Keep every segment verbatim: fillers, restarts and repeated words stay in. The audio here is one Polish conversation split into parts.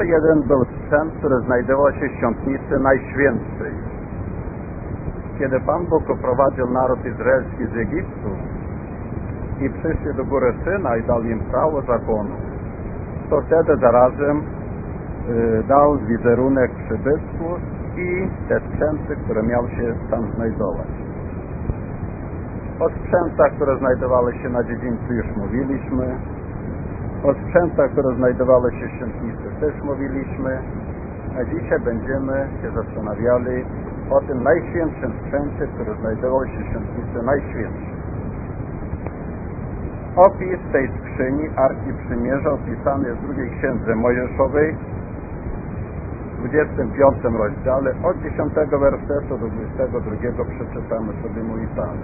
To jeden był sprzęt, który znajdował się w świątnicy Najświętszej. Kiedy Pan Bóg uprowadził naród izraelski z Egiptu i przyszli do góry Syna i dał im prawo zakonu, to wtedy zarazem y, dał wizerunek przybytku i te sprzęty, które miały się tam znajdować. O sprzętach, które znajdowały się na dziedzińcu, już mówiliśmy. O sprzętach, które znajdowały się w świątnicy, też mówiliśmy. A dzisiaj będziemy się zastanawiali o tym najświętszym sprzęcie, który znajdował się w świątnicy Najświętszej. Opis tej skrzyni Arki Przymierza opisany jest w drugiej księdze Mojżeszowej, w dwudziestym piątym rozdziale, od dziesiątego wersetu do dwudziestego drugiego przeczytamy sobie mój Pan.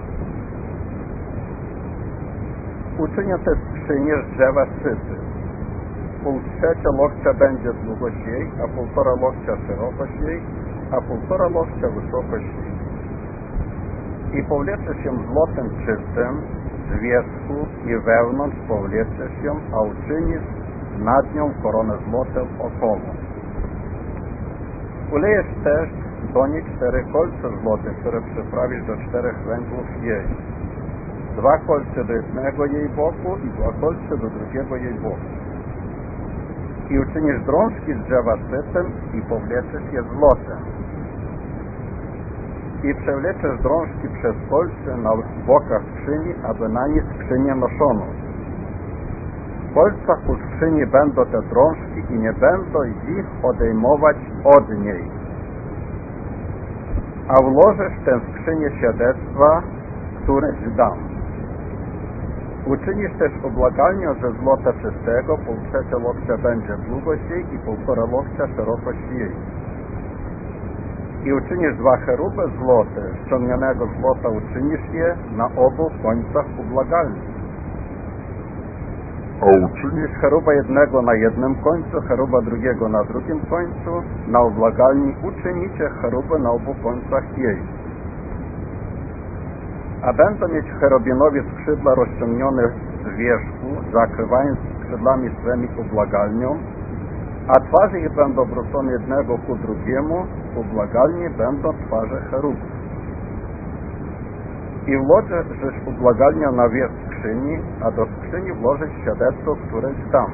Uczynię tę skrzynię z drzewa syty. Pół trzecia lokcia będzie długość jej, a półtora lokcia szerokość jej, a półtora lokcia wysokość jej. I powleczesz ją złotem czystym, z wierzchu i wewnątrz powleczesz ją, a uczynisz nad nią koronę złotem około. Ulejesz też do niej cztery kolce złote, które przyprawisz do czterech węglów jej. Dwa kolce do jednego jej boku i dwa kolce do drugiego jej boku. I uczynisz drążki z drzewa sytem i powleczesz je złotem. I przewleczesz drążki przez kolce na bokach skrzyni, aby na nie skrzynię noszono. W kolcach u skrzyni będą te drążki i nie będą ich odejmować od niej. A włożysz w tę skrzynię świadectwa, które ci dam. Uczynisz też oblagalnię ze złota czystego, pół trzecia lokcia będzie długość jej i półtora lokcia szerokość jej. I uczynisz dwa cheruby złote, ściągnionego złota uczynisz je na obu końcach oblagalni. A uczynisz cheruba jednego na jednym końcu, cheruba drugiego na drugim końcu, na oblagalni uczynicie cheruby na obu końcach jej. A będą mieć cherubinowie skrzydła rozciągnione z wierzchu, zakrywając skrzydłami swymi oblagalnią, a twarze ich będą obrócone jednego ku drugiemu, w oblagalni będą twarze cherubów. I włożysz oblagalnię na wierzch skrzyni, a do skrzyni włożysz świadectwo, które ci dam.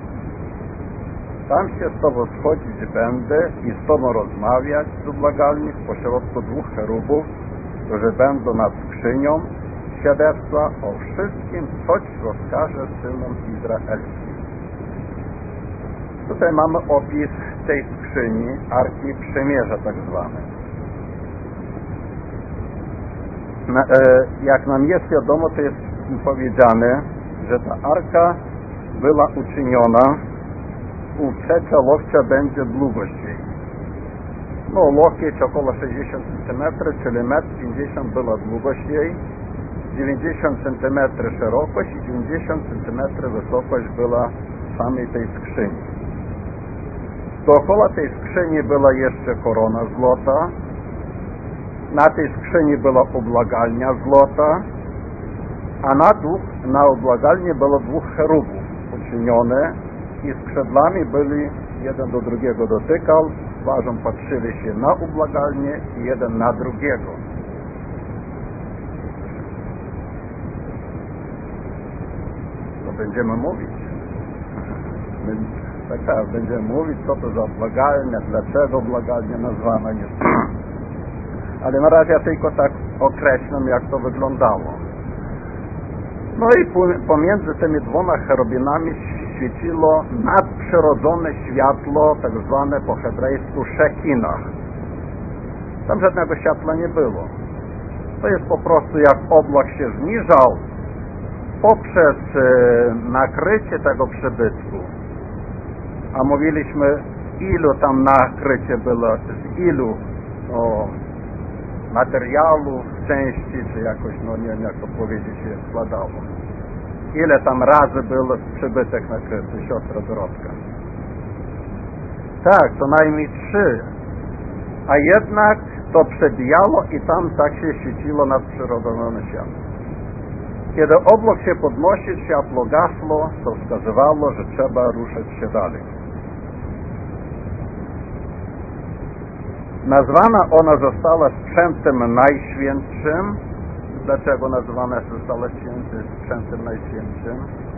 Tam się z tobą schodzić będę i z tobą rozmawiać z oblagalni w pośrodku dwóch cherubów, którzy będą nad skrzynią, świadectwa o wszystkim, co ci rozkaże synom izraelskim. Tutaj mamy opis tej skrzyni, Arki Przymierza tak zwanej. Na, e, jak nam jest wiadomo, to jest powiedziane, że ta arka była uczyniona, pół trzecia lokcia będzie długość jej. No, łokieć około sześćdziesiąt centymetrów, czyli metr pięćdziesiąt była długość jej, dziewięćdziesiąt centymetrów szerokość i dziewięćdziesiąt centymetrów wysokość była samej tej skrzyni. Dookoła tej skrzyni była jeszcze korona złota, na tej skrzyni była oblagalnia złota, a na, dwóch, na oblagalni było dwóch cherubów uczynione i skrzydłami byli, jeden do drugiego dotykał, twarzą patrzyli się na oblagalnię i jeden na drugiego. To będziemy mówić. Tak, tak, będziemy mówić, co to za oblagalnia, dlaczego oblagalnia nazwana jest. Ale na razie ja tylko tak określam, jak to wyglądało. No i pomiędzy tymi dwoma cherubinami świeciło nadprzyrodzone światło, tak zwane po hebrajsku szekinach. Tam żadnego światła nie było. To jest po prostu jak oblak się zniżał poprzez e, nakrycie tego przybytku. A mówiliśmy, ilu tam nakrycie było, z ilu o, materiału, części, czy jakoś, no nie wiem jak to powiedzieć, się składało. Ile tam razy był przybytek nakryty, siostra Dorotka? Tak, co najmniej trzy. A jednak to przebijało i tam tak się świeciło nadprzyrodzone światło. Kiedy oblak się podnosi, światło gasło, to wskazywało, że trzeba ruszać się dalej. Nazwana ona została sprzętem najświętszym. Dlaczego nazwana została sprzętem najświętszym?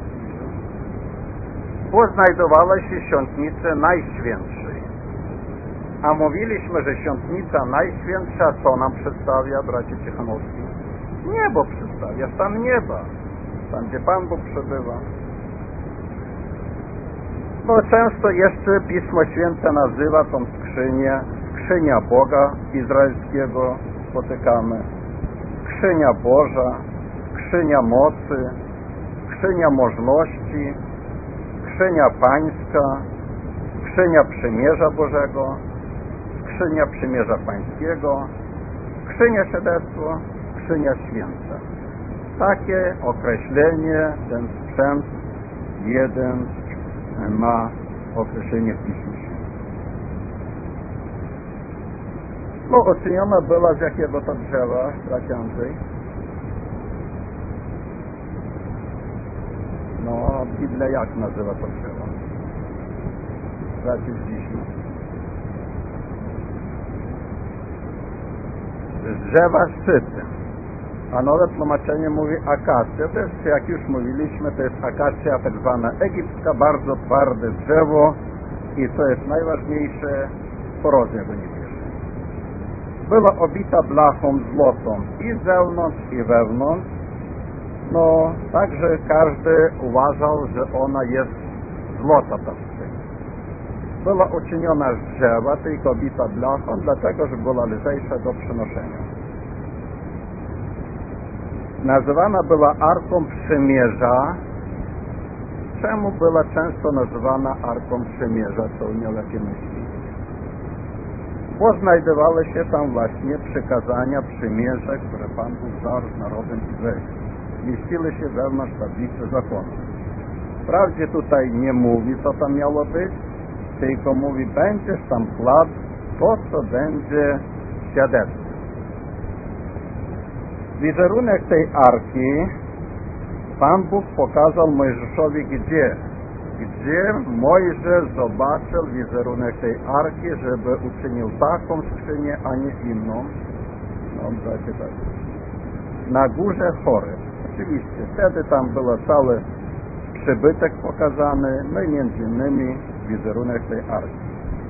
Bo znajdowała się w świątnicy najświętszej. A mówiliśmy, że świątnica najświętsza co nam przedstawia, bracie Cichanowski? Niebo przedstawia, stan nieba, tam gdzie Pan Bóg przebywa. No często jeszcze Pismo Święte nazywa tą skrzynię skrzynia Boga Izraelskiego, spotykamy, skrzynia Boża, skrzynia mocy, skrzynia możności, skrzynia Pańska, skrzynia Przymierza Bożego, skrzynia Przymierza Pańskiego, skrzynia Świadectwa, skrzynia Święta. Takie określenie ten sprzęt jeden ma określenie w Piśmie Świętym. No, uczyniona była z jakiego to drzewa, bracie Andrzej? No, Biblia jak nazywa to drzewo? Bracie z Wiśni. Z drzewa szczyty. A nowe tłumaczenie mówi akacja. To jest, jak już mówiliśmy, to jest akacja tak zwana egipska, bardzo twarde drzewo i co jest najważniejsze, korozja go nie bierze. Była obita blachą złotą i z zewnątrz, i wewnątrz. No, także każdy uważał, że ona jest złota ta skrzynia. Była uczyniona z drzewa, tylko obita blachą, dlatego, że była lżejsza do przenoszenia. Nazywana była Arką Przymierza. Czemu była często nazywana Arką Przymierza? Co miał jakie myśli? Bo znajdowały się tam właśnie przykazania przymierze, które Pan Bóg zawarł z narodem Izraelskim. Mieściły się wewnątrz tablicy zakonu. Wprawdzie tutaj nie mówi, co tam miało być, tylko mówi, będziesz tam kładł to, co będzie świadectwem. Wizerunek tej arki Pan Bóg pokazał Mojżeszowi gdzie? Gdzie Mojżesz zobaczył wizerunek tej arki, żeby uczynił taką skrzynię, a nie inną. No, bracie, tak. Na górze Choreb. Oczywiście, wtedy tam był cały przybytek pokazany, no i między innymi wizerunek tej arki.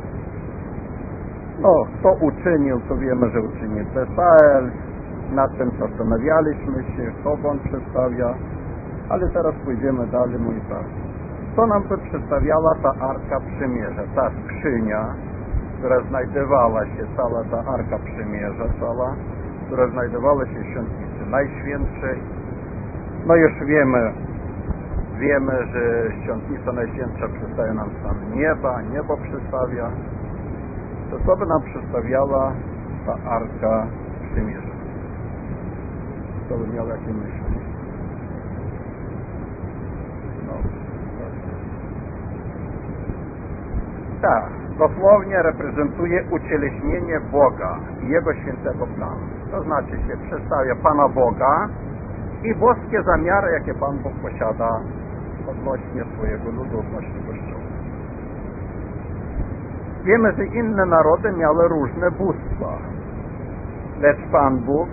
No, kto uczynił, to wiemy, że uczynił Besael. Nad tym zastanawialiśmy się, kogo on przedstawia, ale teraz pójdziemy dalej, mój brat. Co nam tu przedstawiała ta Arka Przymierza, ta skrzynia, która znajdowała się, cała ta Arka Przymierza, cała, która znajdowała się w świątnicy Najświętszej. No już wiemy, wiemy, że świątnica Najświętsza przedstawia nam stan nieba, niebo przedstawia. To co by nam przedstawiała ta Arka Przymierza? To by miał jakie myśli? No, tak, dosłownie reprezentuje ucieleśnienie Boga i Jego świętego planu. To znaczy się przedstawia Pana Boga i boskie zamiary, jakie Pan Bóg posiada odnośnie swojego ludu, odnośnie Kościoła. Wiemy, że inne narody miały różne bóstwa, lecz Pan Bóg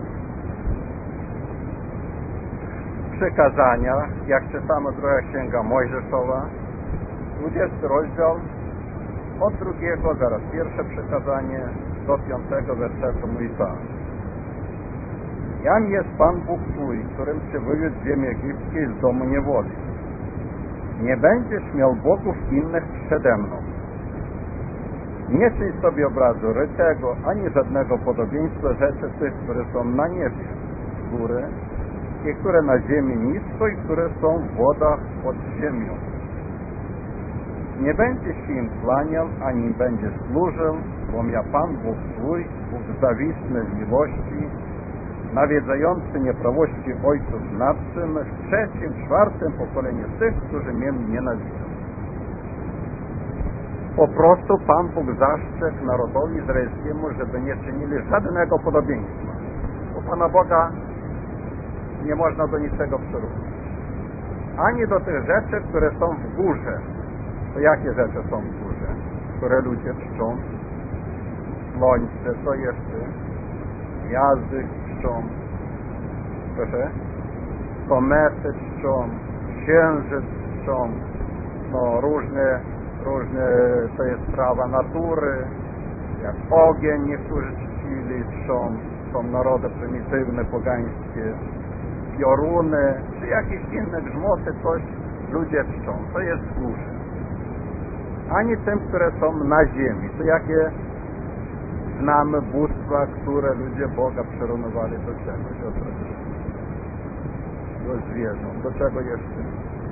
przykazania, jak czytamy druga Księga Mojżeszowa, dwudziesty rozdział, od drugiego, zaraz pierwsze przykazanie, do piątego wersetu mówi tak. Jam jest Pan Bóg Twój, którym Cię wywiódł z ziemi egipskiej z domu niewoli. Nie będziesz miał bogów innych przede mną. Nie czyń sobie obrazu rytego, ani żadnego podobieństwa rzeczy tych, które są na niebie, z góry, i które na ziemi nisko, i które są w wodach pod ziemią. Nie będziesz się im kłaniał, ani im będziesz służył, bo ja Pan Bóg Twój, Bóg zawisny w miłości, nawiedzający nieprawości ojców nad tym, w trzecim, czwartym pokoleniu tych, którzy mnie nienawidzą. Po prostu Pan Bóg zastrzegł narodowi izraelskiemu, żeby nie czynili żadnego podobieństwa. Bo Pana Boga nie można do niczego przyrównać. Ani do tych rzeczy, które są w górze. To jakie rzeczy są w górze, które ludzie czczą? słońce, co jeszcze? Gwiazdy czczą, proszę? Komety czczą, księżyc czczą, no różne, różne, to jest prawa natury, jak ogień niektórzy czcili, czczą, są narody prymitywne, pogańskie, pioruny, czy jakieś inne grzmoty, coś ludzie czczą, to jest w górze. Ani tym, które są na ziemi, to jakie znamy bóstwa, które ludzie Boga przyrównywali do czegoś, do zwierząt, do czego jeszcze?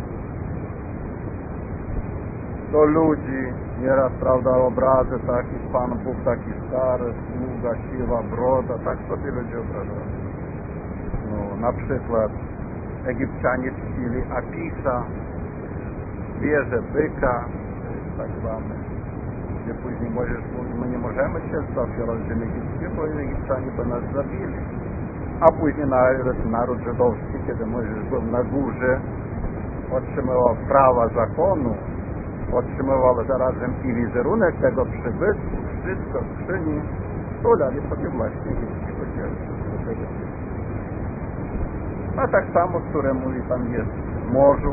Do ludzi, nieraz, prawda, obrazy taki, Pan Bóg taki stary, sługa, siwa, broda, tak sobie ludzie obrażają. No, na przykład Egipcianie czcili Apisa, zwierzę, byka, tak zwany, gdzie później Mojżesz mówi, my nie możemy się zafiować ziemi egipskiej, bo Egipcjanie by nas zabili. A później naród, naród żydowski, kiedy Mojżesz był na górze, otrzymywał prawa zakonu, otrzymywał zarazem i wizerunek tego przybytku, wszystko w skrzyni, stulali sobie właśnie egipski podziel. A tak samo, które mówi tam jest w morzu,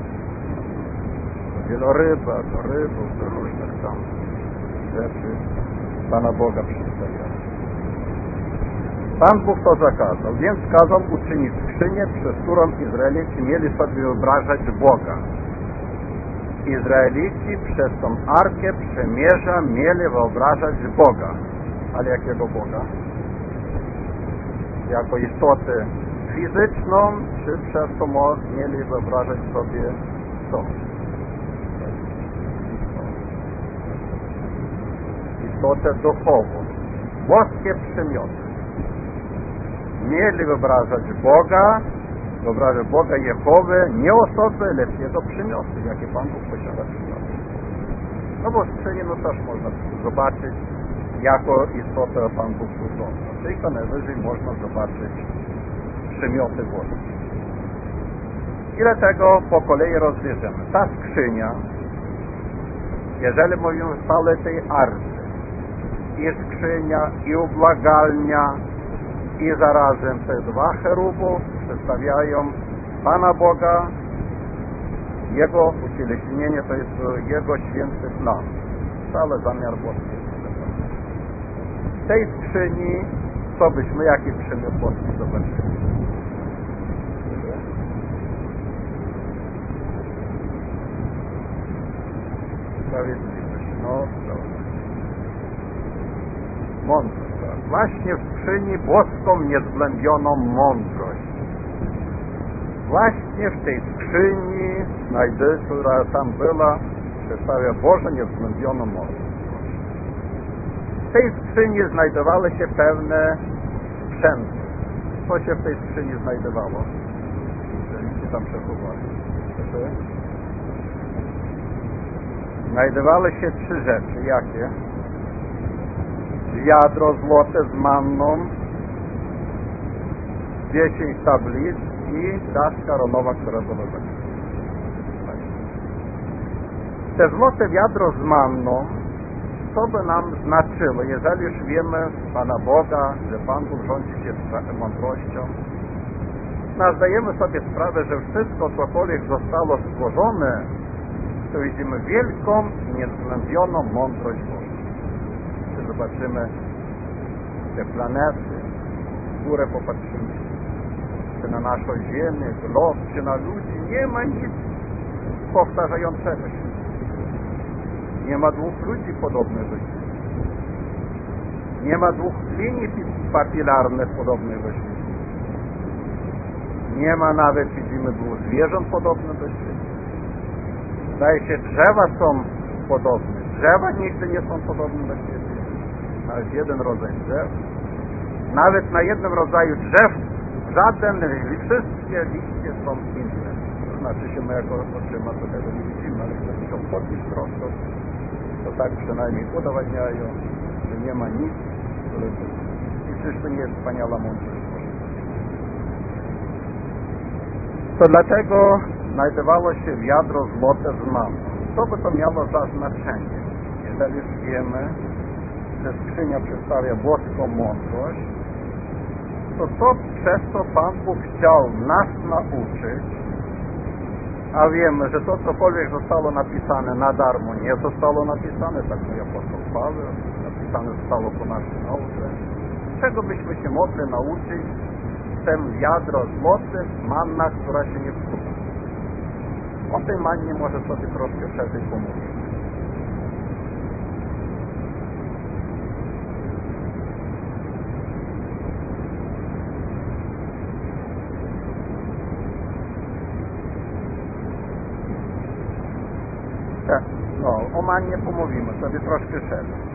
wieloryba, do rybów, do różnych tam rzeczy Pana Boga przedstawiają. Pan Bóg to zakazał, więc kazał uczynić skrzynię, przez którą Izraelici mieli sobie wyobrażać Boga. Izraelici przez tą Arkę Przymierza mieli wyobrażać Boga. Ale jakiego Boga? Jako istotę fizyczną, czy przez to mieli wyobrażać sobie co? Istotę duchową, boskie przymioty. Mieli wyobrażać Boga, wyobrażać Boga Jehowę, nie osoby, lecz Jego przymioty, jakie Pan Bóg posiada przymioty. No bo w skrzyni, no też można zobaczyć, jako istotę Pan Bóg wygląda. Tylko najwyżej można zobaczyć przymioty boskie. I dlatego po kolei rozbierzemy. Ta skrzynia, jeżeli mówimy o całej tej arce, i skrzynia, i ubłagalnia, i zarazem te dwa cherubów przedstawiają Pana Boga, Jego ucieleśnienie, to jest Jego święty plan, cały zamiar boski. W tej skrzyni, co byśmy, jaki przymiot boski zobaczyli? Sprawiedliwość, no dobra. Mądrość. Właśnie w skrzyni boską niezglębioną mądrość. Właśnie w tej skrzyni, znajdę, która tam była, przedstawia Boże niezglębioną mądrość. W tej skrzyni znajdowały się pewne sprzęty. Co się w tej skrzyni znajdowało? Jeżeli się tam przechowali. Znajdowały się trzy rzeczy. Jakie? Wiadro złote z manną, dziesięć tablic i daszka ronowa, która była zapisana. Te złote wiadro z manną, co by nam znaczyło, jeżeli już wiemy Pana Boga, że Pan Bóg rządzi się mądrością, no, zdajemy sobie sprawę, że wszystko, cokolwiek zostało stworzone, to widzimy wielką i niezglębioną mądrość Bożą. Zobaczymy te planety, w górę popatrzymy, czy na naszą Ziemię, glob, czy na ludzi, nie ma nic powtarzającego się. Nie ma dwóch ludzi podobnych do siebie. Nie ma dwóch linii papilarnych podobnych do siebie. Nie ma nawet, widzimy, dwóch zwierząt podobnych do siebie. Zdaje się, drzewa są podobne. Drzewa nigdy nie są podobne do siebie. Nawet jeden rodzaj drzew. Nawet na jednym rodzaju drzew żaden, wszystkie liście są inne. To znaczy się my jako oczyma to tego nie widzimy, ale kiedy się podnieść prosto, to tak przynajmniej udowadniają, że nie ma nic, które tu. I przecież to nie jest wspaniała mądrość. To dlatego znajdowało się wiadro złote z manną. Co by to miało za znaczenie? Jeżeli już wiemy, że skrzynia przedstawia boską mądrość, to co przez to Pan Bóg chciał nas nauczyć, a wiemy, że to cokolwiek zostało napisane na darmo nie zostało napisane, tak mój apostoł Paweł, napisane zostało po naszej nauce. Czego byśmy się mogli nauczyć z tym wiadro złoty, manna, która się nie psuła? O tej mannie może sobie troszkę szerzej pomówimy. Tak, no, o mannie pomówimy sobie troszkę szerzej.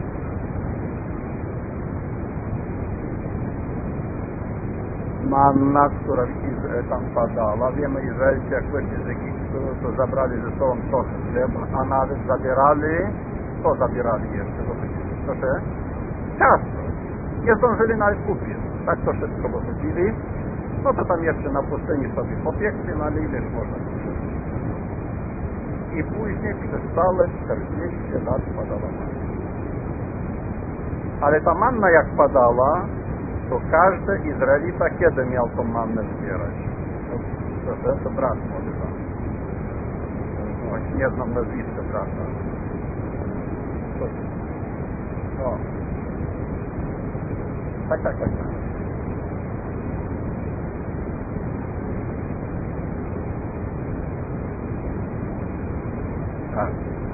Manna, która tam padała, wiemy, Izraelci jak wyszli z Egiptu, to zabrali ze sobą trochę chleba, a nawet zabierali, co zabierali jeszcze? Proszę? Ciasto. Nie zdążyli nawet kupić. Tak to wszystko wychodzili. No to tam jeszcze na pustyni sobie popiekli, nalili, już można kupić. I później przez całe czterdzieści lat padała manna. Ale ta manna jak padała, to każdy Izraelita kiedy miał tą mannę zbierać? To, to, to brat może tam. No, nie znam nazwiska brata. O. Tak, tak, tak. Tak.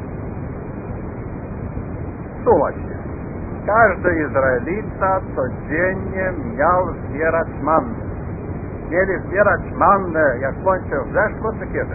Słuchajcie. Każdy Izraelita codziennie miał zbierać mannę. Mieli zbierać mannę, jak słońce wzeszło, czy kiedy?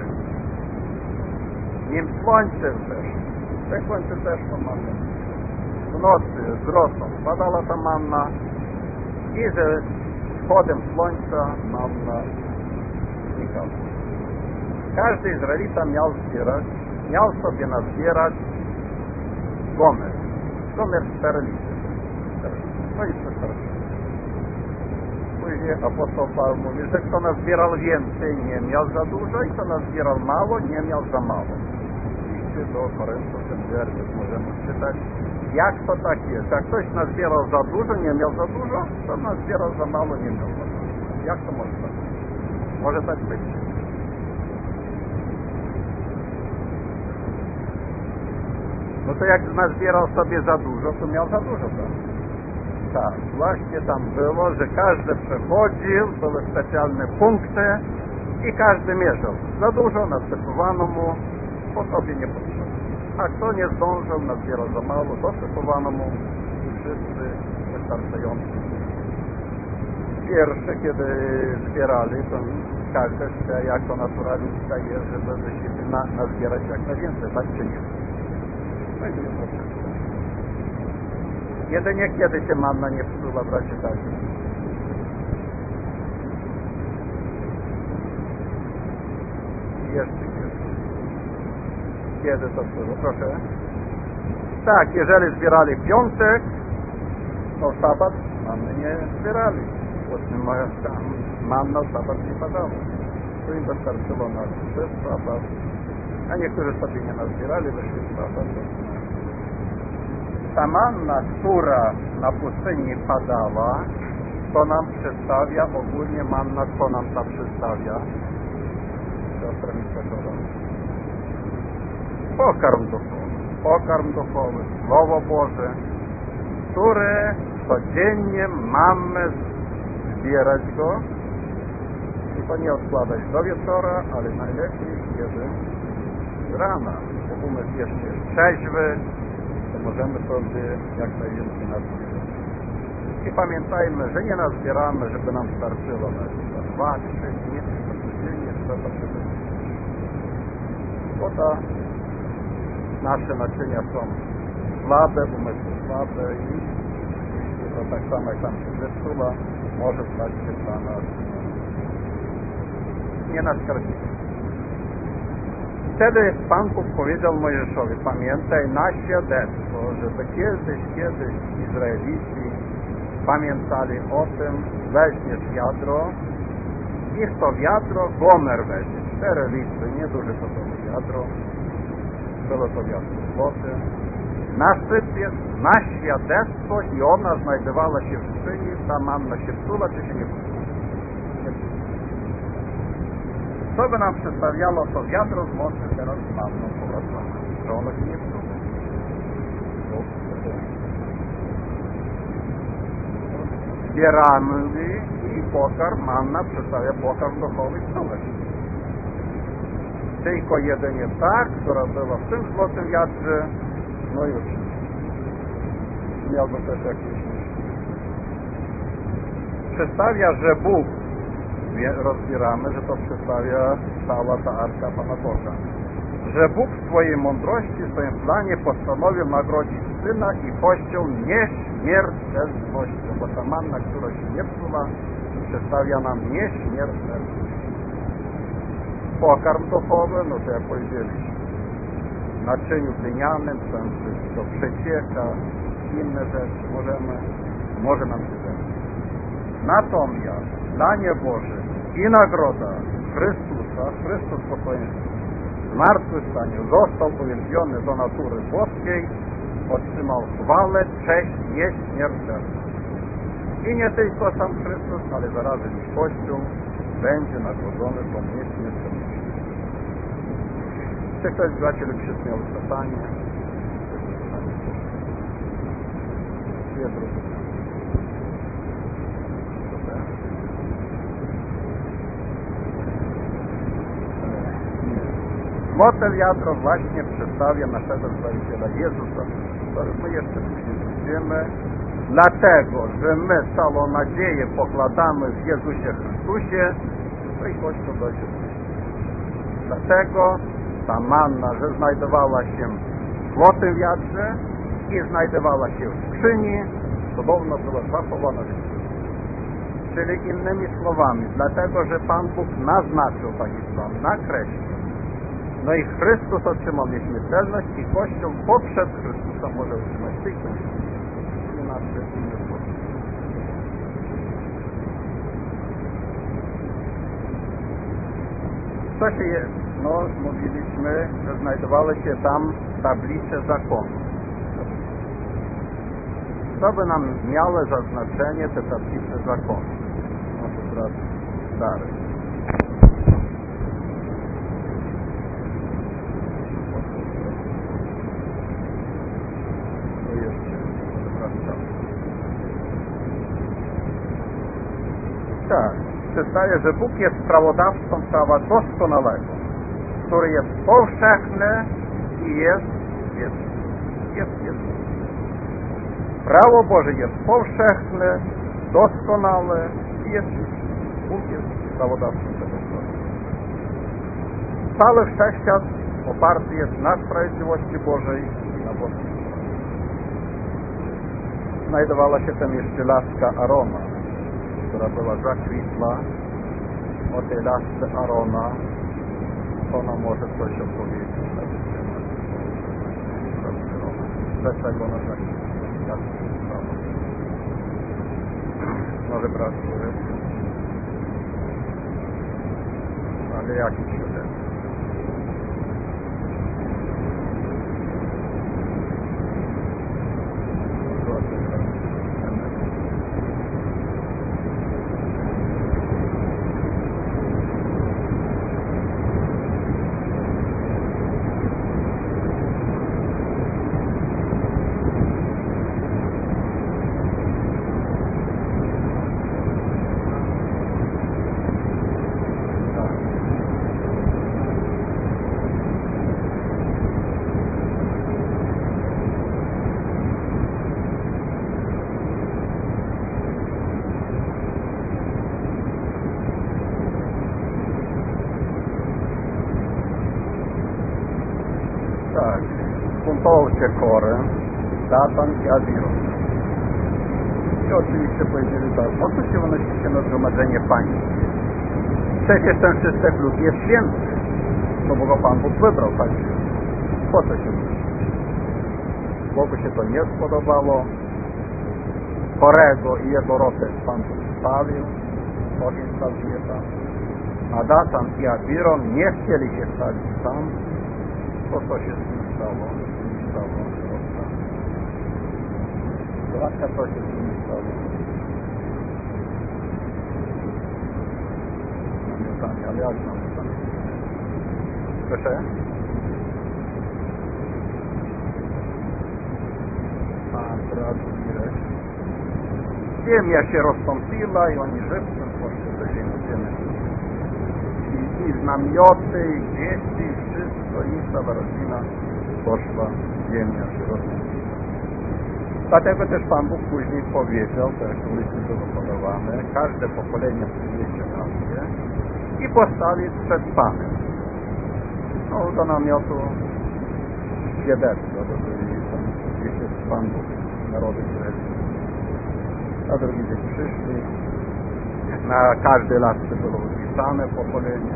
Nim słońce wzeszło. Jak słońce wzeszło, mannę. W nocy z rosą padała ta manna i ze wschodem słońca manna znikała. Każdy Izraelita miał zbierać, miał sobie nazbierać gomer. Gomer cztery litry. No i przestarczy. Później apostoł Paweł mówi, że kto nazbierał więcej, nie miał za dużo, i kto nazbierał mało, nie miał za mało. Liście do Koryntu, ten werset możemy czytać. Jak to tak jest? Jak ktoś nazbierał za dużo, nie miał za dużo, to nazbierał za mało, nie miał za mało. Jak to może tak być? Może tak być. No to jak nazbierał sobie za dużo, to miał za dużo, tak? Tak, właśnie tam było, że każdy przechodził, były specjalne punkty i każdy mierzył. Za dużo nasypowano mu, po sobie nie potrzeba. A kto nie zdążył, nazbierał za mało, dosypowano mu i wszyscy wystarczająco. Pierwsze, kiedy zbierali, to każdy chce, jak to naturalista jest, żeby do siebie na, nazbierać jak najwięcej, tak czy nie? No i nie potrzeba. Jedynie kiedy się manna nie psuła, bracie, tak. Jeszcze kiedy. Kiedy to było? Proszę. Tak, jeżeli zbierali piątek, to w sabat manny nie zbierali. Właśnie moja manna w sabat nie padała. To im wystarczyło na trzy sabat, a niektórzy sobie nie nazbierali, wyszli w sabat. Ta manna, która na pustyni padała, to nam przedstawia ogólnie manna, co nam ta przedstawia. Siostra mi przekoła. Pokarm duchowy. Pokarm duchowy, Słowo Boże, które codziennie mamy zbierać go i to nie odkładać do wieczora, ale najlepiej kiedy z rana, bo umysł jeszcze jest trzeźwy, możemy sobie jak najwięcej nazbierać. I pamiętajmy, że nie nazbieramy, żeby nam starczyło na dwa, trzy dni, tylko codziennie trzeba sobie. Bo to nasze naczynia są słabe, umysły słabe i to tak samo jak tam się zepsuła, może stać się dla nas nie na skarbienie. Wtedy Pan Bóg powiedział Mojżeszowi, pamiętaj na świadectwo, żeby kiedyś, kiedyś Izraelici pamiętali o tym, weźmiesz wiadro i w to wiadro gomer weźmie. Cztery litry, nieduże to było wiadro, było to wiadro złote наsypie na świadectwo i ona znajdowała się w skrzyni, ta manna się psuła, czy się nie psuła. Co by nam przedstawiało to wiadro z mocy teraz z manną powracamy, że ono się nie psuło. Zbieramy i pokarm, manna przedstawia pokarm duchowy w całości. Tylko jedynie ta, która była w tym złotym wiadrze, no już miałby też jakieś przedstawia, że Bóg, rozbieramy, że to przedstawia cała ta arka Pana Boga, że Bóg w swojej mądrości, w swoim planie postanowił nagrodzić Syna i Kościół nieśmiertelnością, bo ta manna, która się nie psuła, przedstawia nam nieśmiertelność. Pokarm duchowy, no to jak powiedzieliśmy, w naczyniu glinianym, w sensie to przecieka, inne rzeczy, możemy, może nam się zdarzyć. Natomiast danie Boże i nagroda Chrystusa, Chrystus po swoim zmartwychwstaniu został uwielbiony do natury boskiej, otrzymał chwałę, cześć nieśmiertelną. I nie tylko sam Chrystus, ale zarazem i Kościół będzie nagrodzony tą nieśmiertelnością. Czy ktoś z braci lub sióstr miał pytanie? Jedno. Złote wiadro właśnie przedstawia naszego Zbawiciela Jezusa, który my jeszcze później widzimy, dlatego, że my całą nadzieję pokładamy w Jezusie Chrystusie, to i Kościół dojdzie. Dlatego ta manna, że znajdowała się w złotym wiadrze i znajdowała się w skrzyni, podobno była zachowana w Jezusie. Czyli innymi słowami, dlatego, że Pan Bóg naznaczył taki plan, nakreślił. No i Chrystus otrzymał nieśmiertelność i Kościół poprzez Chrystusa może otrzymać tylko i nasze inne sposób. Co się jest? No, mówiliśmy, że znajdowały się tam tablice zakonu. Co by nam miało za znaczenie te tablice zakonu? Może teraz dalej. Tak, przedstawia, że Bóg jest prawodawcą prawa doskonałego, który jest powszechny i jest wieczny. Jest wieczny. Prawo Boże jest powszechne, doskonałe i jest wieczne. Bóg jest prawodawcą tego prawa. Cały wszechświat oparty jest na sprawiedliwości Bożej i na Bożym prawie. Znajdowała się tam jeszcze laska Arona, która była zakwitła. O tej lasce Arona ona może coś opowiedzieć na ten temat. Dlaczego ona zakwitła? Może brat powie. Ale jaki świadek? Zbuntował się Korę, Datan i Abiron. I oczywiście powiedzieli tak, po co się unosicie na zgromadzenie pańskie? Przecież ten wszystek lud jest święty, to bo go Pan Bóg wybrał, tak? Po co się unosicie? Bogu się to nie spodobało. Korego i jego rotę Pan Bóg spalił, ogień stawił je tam. A Datan i Abiron nie chcieli się stać tam, to co się z nim stało, stało, stało. Laska to się z nimi stało. Namiotami, ale jak namiotami? Proszę? A, teraz wiresz. Ziemia się rozstąpiła i oni żywcem poszli do ziemi. I, I z namioty, i dzieci, i wszystko, i cała rodzina poszła, ziemia się rozstąpiła. Dlatego też Pan Bóg później powiedział, tak jak ulicy było podawane, każde pokolenie przyniesie rację i postawi przed Panem. No, do namiotu świadectwo, bo to jest Pan Bóg, narody Izraelitów. Na drugi dzień przyszli, na każdej lasce było wypisane pokolenie.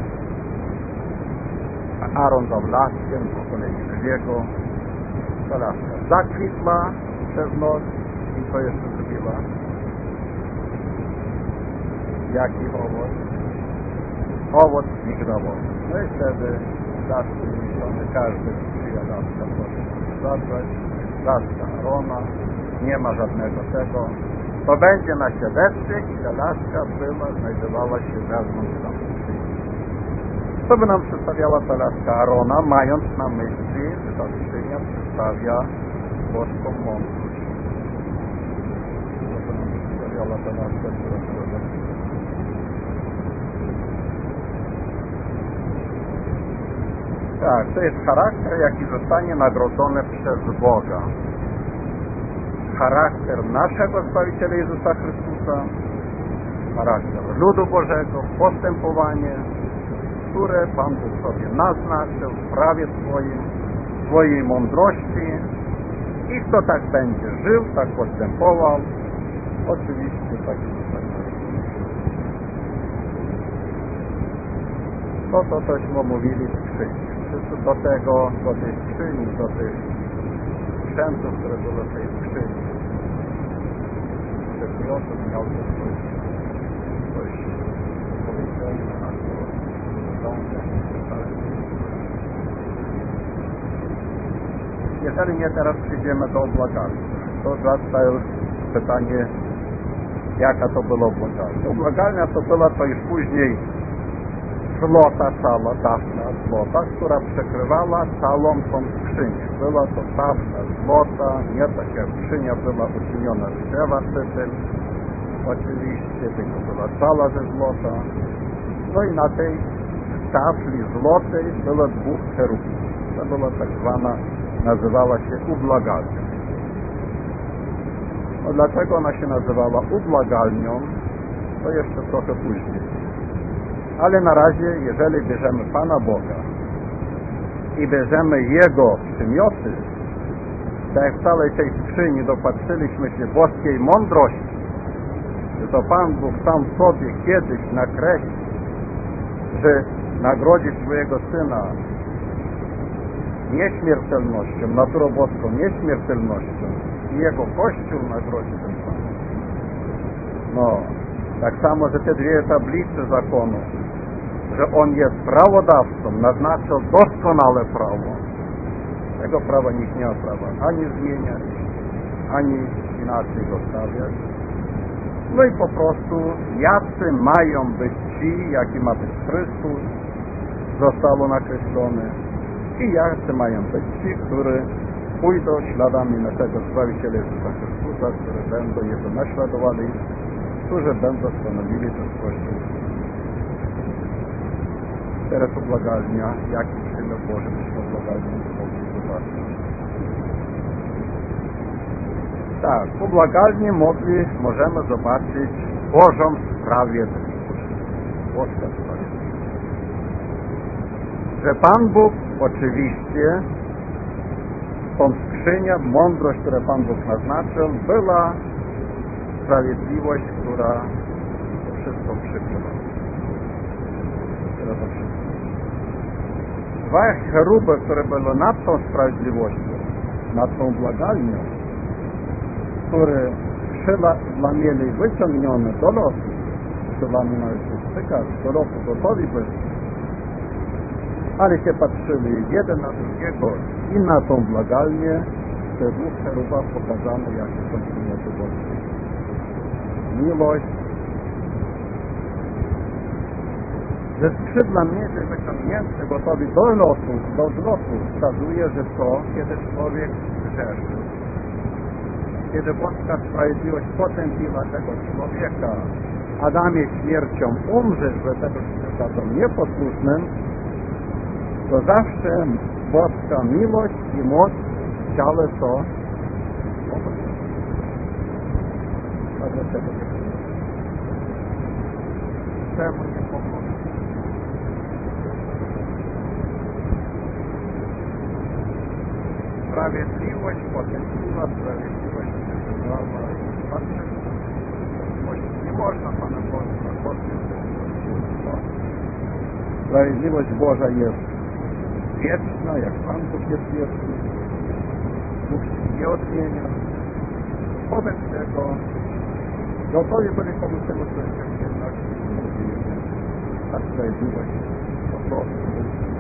Aaron dał laskę, pokolenie Lewiego. Ta laska zakwitła przez noc i co jeszcze zrobiła? Jaki owoc? Owoc migdałowy. No i wtedy laski wymieszone, każdy czyja laska może zabrać, laska Arona, nie ma żadnego tego. To będzie na świadectwie i ta laska była, znajdowała się wewnątrz tam skrzyni. Co by nam przedstawiała ta laska Arona, mając na myśli, że ta skrzynia przedstawia boską mądrość. Co by nam przedstawiała ta laska, która była za Tak, to jest charakter, jaki zostanie nagrodzony przez Boga. Charakter naszego Zbawiciela Jezusa Chrystusa, charakter ludu Bożego, postępowanie, które Pan Bóg sobie naznaczył w prawie swoim, swojej mądrości i kto tak będzie żył, tak postępował, oczywiście tak zostanie. To, to tośmy omówili w skrzyni. Wszyscy do tego, do tej skrzyni, do tych sprzętów, które były w tej skrzyni. Przedmiotów miał to coś, coś powiedzenia, albo zdążenia, tak. Jeżeli nie, teraz przejdziemy do obłagalni. To zawsze pytanie, jaka to była obłagalnia. Obłagalnia to była to już później złota cała, tafla złota, która przekrywała całą tą skrzynię. Była to tafla złota, nie tak jak skrzynia była uczyniona z drzewa przy tym, oczywiście, tylko była cała ze złota. No i na tej tafli złotej było dwóch cherubów. To była tak zwana, nazywała się ubłagalnia. No dlaczego ona się nazywała ubłagalnią, to jeszcze trochę później. Ale na razie, jeżeli bierzemy Pana Boga i bierzemy Jego przymioty, tak jak w całej tej skrzyni dopatrzyliśmy się boskiej mądrości, że to Pan Bóg sam sobie kiedyś nakreślił, że nagrodzi swojego Syna nieśmiertelnością, naturą boską nieśmiertelnością i Jego Kościół nagrodzi ten Pan. No, tak samo, że te dwie tablice zakonu, że On jest prawodawcą, naznaczył doskonałe prawo. Tego prawa nikt nie ma prawa ani zmieniać, ani inaczej zostawiać. No i po prostu jacy mają być ci, jaki ma być Chrystus, zostało nakreślone, i jacy mają być ci, którzy pójdą śladami naszego Zbawiciela Jezusa Chrystusa, którzy będą Jego naśladowali, którzy będą stanowili ten Kościół. Teraz ubłagalnia, jaki przymiot Boży byśmy ubłagalnię mogli zobaczyć. Tak, ubłagalnie mogli, możemy zobaczyć Bożą sprawiedliwość. Boża sprawiedliwość. Że Pan Bóg oczywiście, tą skrzynię, mądrość, którą Pan Bóg naznaczył, była sprawiedliwość, która to wszystko przykrywała. Dwa cheruby, które były nad tą sprawiedliwością, nad tą błagalnią, które krzyla mieli wyciągnione do lotu, skrzydłami nawet się stykali, do lotu gotowi byli, ale się patrzyli jeden na drugiego i na tą błagalnię te dwóch cherubach pokazane, jakie są przymioty Boże. Miłość, że skrzydła miedzy wyciągnięte, gotowi do lotu, do zlotu, wskazuje, że to, kiedy człowiek grzeszy, kiedy boska sprawiedliwość potępiła tego człowieka, Adamie śmiercią umrzesz, że tego świata nieposłusznym, to zawsze boska miłość i moc w ciele to czemu nie pomoże? Sprawiedliwość potępiła, sprawiedliwość przeżywała i patrzeć. Nie można Pana Boga potępić. Sprawiedliwość Boża jest wieczna, jak Pan Bóg jest wieczny. Bóg się nie odmienia. Wobec tego gotowi byli komuś tego człowieka jednak ta sprawiedliwość po prostu.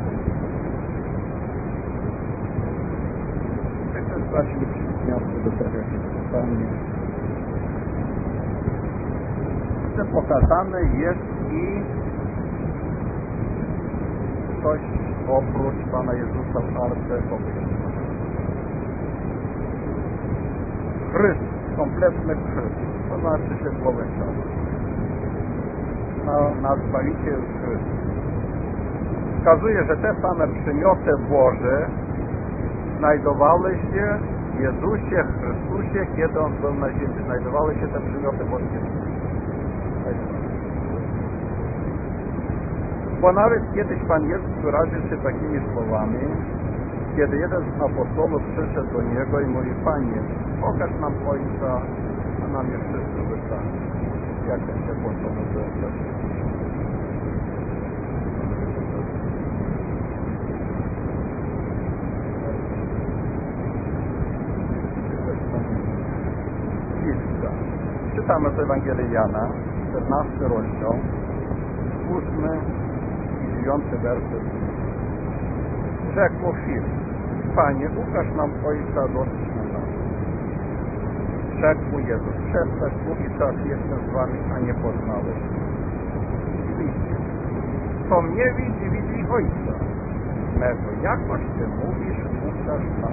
Myśmy stracili przyjemność do tego, jak jest pytanie. Że pokazane jest i coś oprócz Pana Jezusa w Arce Objawienia. Chryst, kompletny chryst, to znaczy się głowę ciała. Na, na Zbawiciel Chryst. Wskazuje, że te same przymioty Boże znajdowały się w Jezusie Chrystusie, kiedy On był na ziemi. Znajdowały się te przymioty Boskie. Bo nawet kiedyś Pan Jezus wyraził się takimi słowami, kiedy jeden z apostołów przyszedł do Niego i mówi: Panie, pokaż nam Ojca, a nam jest wszystko wystarczy. Jak ten się począł do Ojca? Czytamy z Ewangelii Jana, czternasty rozdział, ósmy i dziewiąty werset. Rzekł mu Filip: Panie, ukaż nam Ojca, dosyć na nas. Rzekł mu Jezus: przestań, długi czas jestem z wami, a nie poznałeś. Widzicie, kto mnie widzi, widzi Ojca mego. Jakoś Ty mówisz, ukaż nam.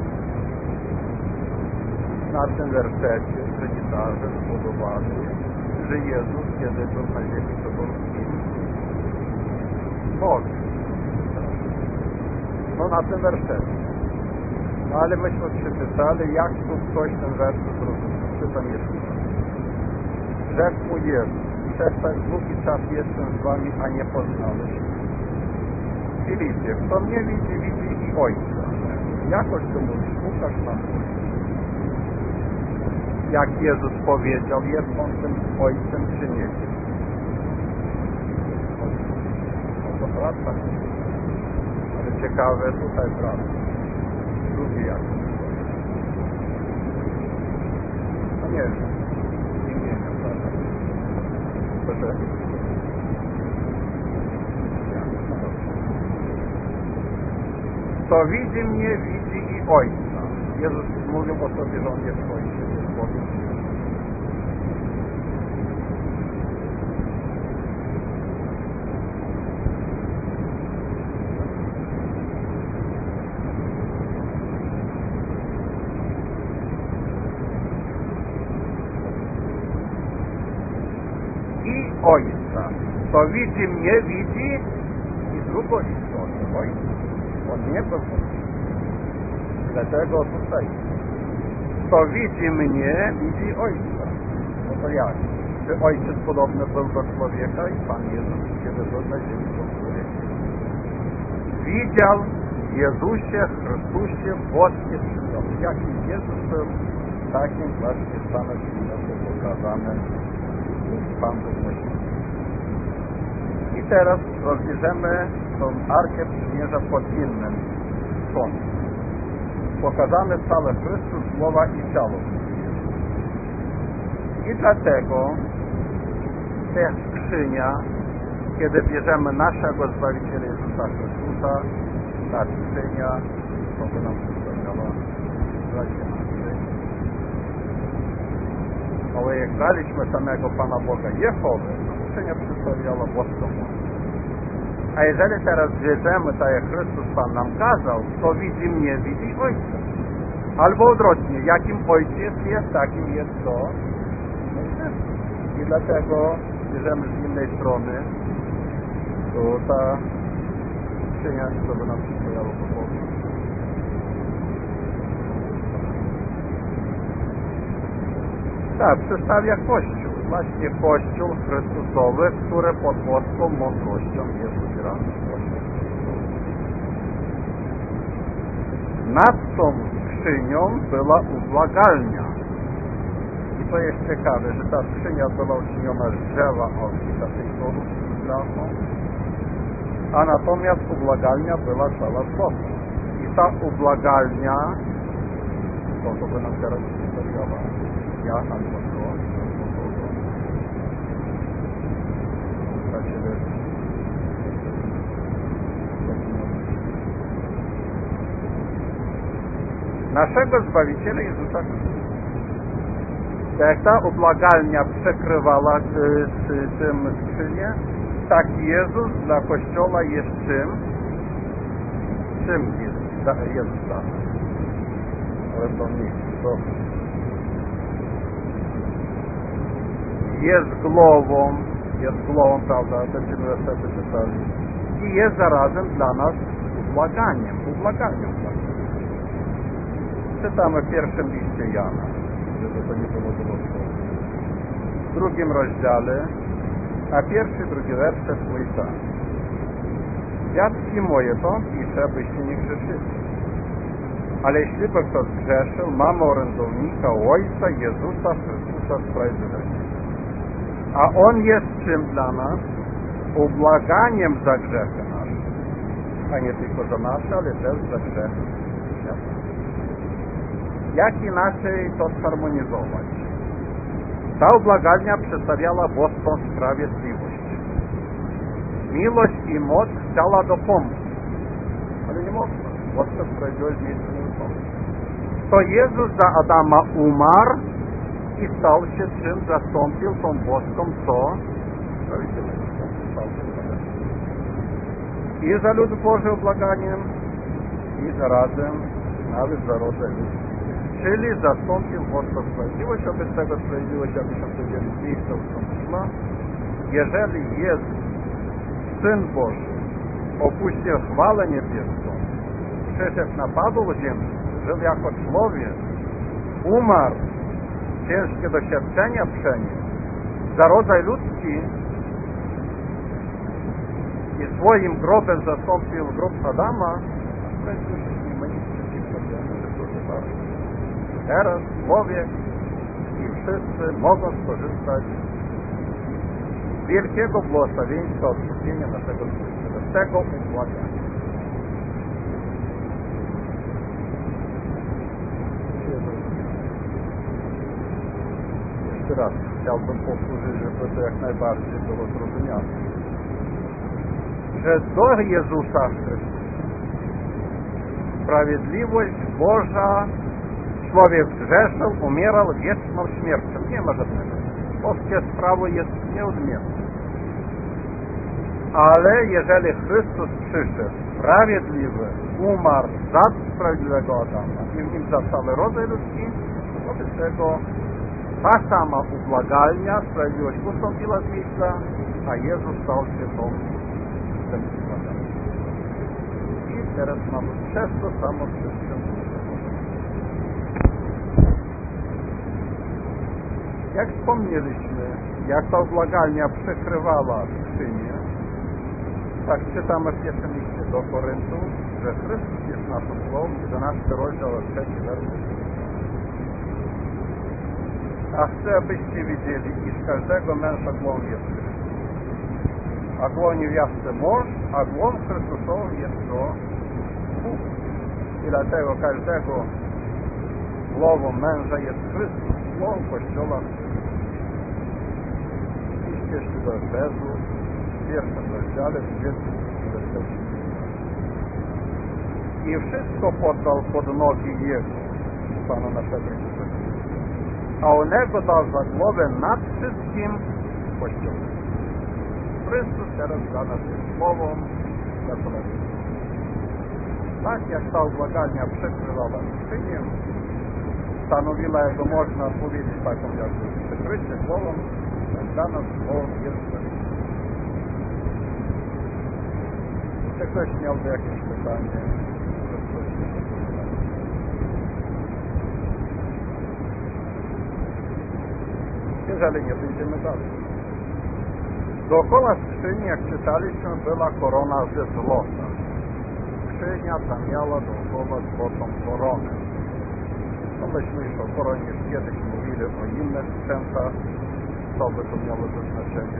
Na tym wersecie Trynitarze spodobali, że Jezus, kiedy był na ziemi, to był kim? Bóg. No na tym wersecie. No ale myśmy przeczytali, jak tu ktoś ten werset zrozumiał. Czy to nie jest? Rzekł mu Jezus: przestań, długi czas jestem z wami, a nie poznałeś. Filipie, kto mnie widzi, widzi i Ojca. Jakoś to mówisz, ukaż nam. Jak Jezus powiedział, jest On tym Ojcem, czy nie jest? No to prawda. Ale ciekawe tutaj prawda. Drugi jak? No nie wiem. Imienia, prawda? Proszę. Kto widzi mnie, widzi i Ojca. Jezus mówił o sobie, że On jest Ojcem. I Ojca. Kto widzi mnie, widzi i drugą istotę Ojca. On nie był Ojcem. Dlatego tutaj. Kto widzi mnie, widzi Ojca. No to jak? Czy Ojciec podobny był do człowieka i Pan Jezus, kiedy był na ziemi, był człowiekiem? Widział w Jezusie Chrystusie boskie przymioty. Jakim Jezus był, takim właśnie same przymioty pokazane Pan Bóg na ziemi. I teraz rozbierzemy tą Arkę Przymierza pod innym kątem. Pokazane całe Chrystus, głowa i ciało. I dlatego ta skrzynia, kiedy bierzemy naszego Zbawiciela Jezusa Chrystusa, ta skrzynia, to by nam przedstawiała jak braliśmy samego Pana Boga Jehowy, to skrzynia przedstawiała boską moc. A jeżeli teraz wiedziemy, tak jak Chrystus Pan nam kazał, to widzi mnie, widzi Ojca. Albo odwrotnie, jakim Ojciec jest, takim jest to i dlatego bierzemy z innej strony, to ta skrzynia, co by nam przedstawiało po Bogu. Tak, przedstawia Kościół. Właśnie Kościół Chrystusowy, który pod boską mądrością jest zbierany. Nad tą skrzynią była ubłagalnia. I to jest ciekawe, że ta skrzynia była uczyniona z drzewa obfita tej złotą, a natomiast ubłagalnia była cała złota. I ta ubłagalnia, to to by nam teraz przedstawiała, ja albo to, naszego Zbawiciela Jezusa Chrystusa. Tak jak ta ubłagalnia przekrywała y, z tym skrzynię, tak Jezus dla Kościoła jest czym? Czym jest da, Jezus tam? Ale to nic, to jest głową, jest głową, prawda, te trzy wersety czytali. I jest zarazem dla nas ubłaganiem, ubłaganiem dla nas. Czytamy w pierwszym liście Jana, żeby to nie było dowodne. W drugim rozdziale, a pierwszy, drugi werset mówi tak. Dziadki moje to pisze, byście nie grzeszyli. Ale jeśli by kto zgrzeszył, mamy orędownika Ojca Jezusa Chrystusa Sprawiedliwego. A On jest czym dla nas? Ubłaganiem za grzechy nasze. A nie tylko za nasze, ale też za grzechy świata. Jak inaczej to zharmonizować? Ta ubłagalnia przedstawiała boską sprawiedliwość. Miłość i moc chciała dopomóc, ale nie mogła. Boska sprawiedliwość miejsce nie wypełniła. To Jezus za Adama umarł i stał się czym? Zastąpił tą boską co? I za lud Boży ubłaganiem, i zarazem nawet za rodzaj ludzki. Czyli zastąpił boską sprawiedliwość, wobec tego sprawiedliwość, abyśmy powiedzieli, z miejsca ustąpiła. Jeżeli Jezus, Syn Boży, opuścił chwałę niebieską, przyszedł na Padł ziemski, żył jako człowiek, umarł, ciężkie doświadczenia przeniósł za rodzaj ludzki i swoim grobem zastąpił grób Adama, a sprawiedliwość nie ma nic przeciwko temu, że to się bardzo. Teraz człowiek i wszyscy mogą skorzystać z wielkiego błogosławieństwa odkupienia naszego Zbawiciela, z tego ubłagania. Jeszcze raz chciałbym powtórzyć, żeby to jak najbardziej było zrozumiane, że do Jezusa Chrystusa sprawiedliwość Boża, człowiek grzeszył, umierał wieczną śmiercią. Nie ma żadnego. Boskie sprawy jest nieodmienne. Ale jeżeli Chrystus przyszedł sprawiedliwy, umarł za sprawiedliwego Adama i w nim za cały rodzaj ludzki, wobec tego ta sama ubłagalnia, sprawiedliwość ustąpiła z miejsca, a Jezus stał się tą tym ubłaganiem. I teraz mamy przez to samo wszystko. Jak wspomnieliśmy, jak ta ubłagalnia przekrywała skrzynię, tak czytamy w pierwszym liście do Koryntów, że Chrystus jest naszą głową, jedenasty rozdział, trzeci werset. A chcę, abyście wiedzieli, iż każdego męża głową jest Chrystus. A głową niewiasty mąż, a głową Chrystusową jest to Bóg. I dlatego każdego głową męża jest Chrystus, głową Kościoła. Iście jeszcze do Efezu, w pierwszym rozdziale, dwudziestym wersecie. I wszystko poddał pod nogi Jego, Pana naszego Jezusa. a u Niego dał za głowę nad wszystkim Kościół. Chrystus teraz dla nas jest głową katolików. Tak jak ta ubłagalnia przekrywała skrzynię, stanowiła, jak można powiedzieć, taką jakby przykrycie głową, tak dla nas głową jest Chrystus. Czy ktoś miałby jakieś pytanie? Jeżeli nie, pójdziemy dalej. Dookoła skrzyni, jak czytaliśmy, była korona ze złota. Skrzynia ta miała dookoła złotą koronę. No myśmy już o koronie już kiedyś mówili o innych sprzętach, co by to miało za znaczenie.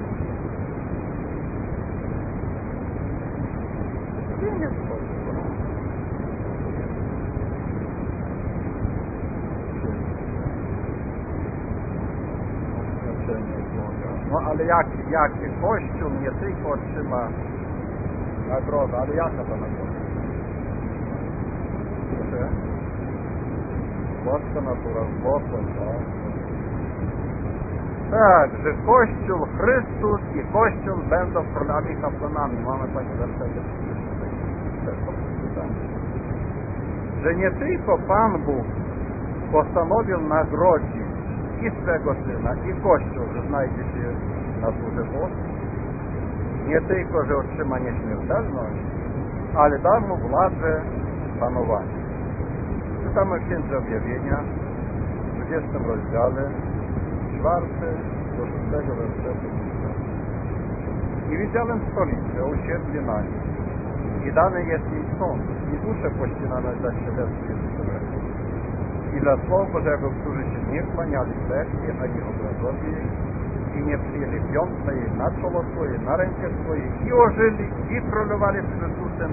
Nie jest to korona. No ale jak, jak Kościół nie tylko otrzyma nagrodę, ale jaka to nagroda? Proszę? Boska natura, złoto, tak? Tak, że Kościół, Chrystus i Kościół będą królami kapłanami. Mamy takie wersety. Że nie tylko Pan Bóg postanowił nagrodzić i swego Syna, i Kościół, że znajdzie się na służbie Bogu. Nie tylko, że otrzyma nieśmiertelność, ale dał mu władzę panowania. Czytamy w Księdze Objawienia, w dwudziestym rozdziale, czwarty do szóstego wersetu. I widziałem stolicę, usiedli na niej. I dany jest jej sąd, i dusze pościnane za świadectwo Jezusowego. I dla Słowa Bożego, którzy się nie kłaniali bestii, ani obrazowi, i nie przyjęli piątce jej na czoło swoje, na rękę swoje, i ożyli, i królowali z Chrystusem.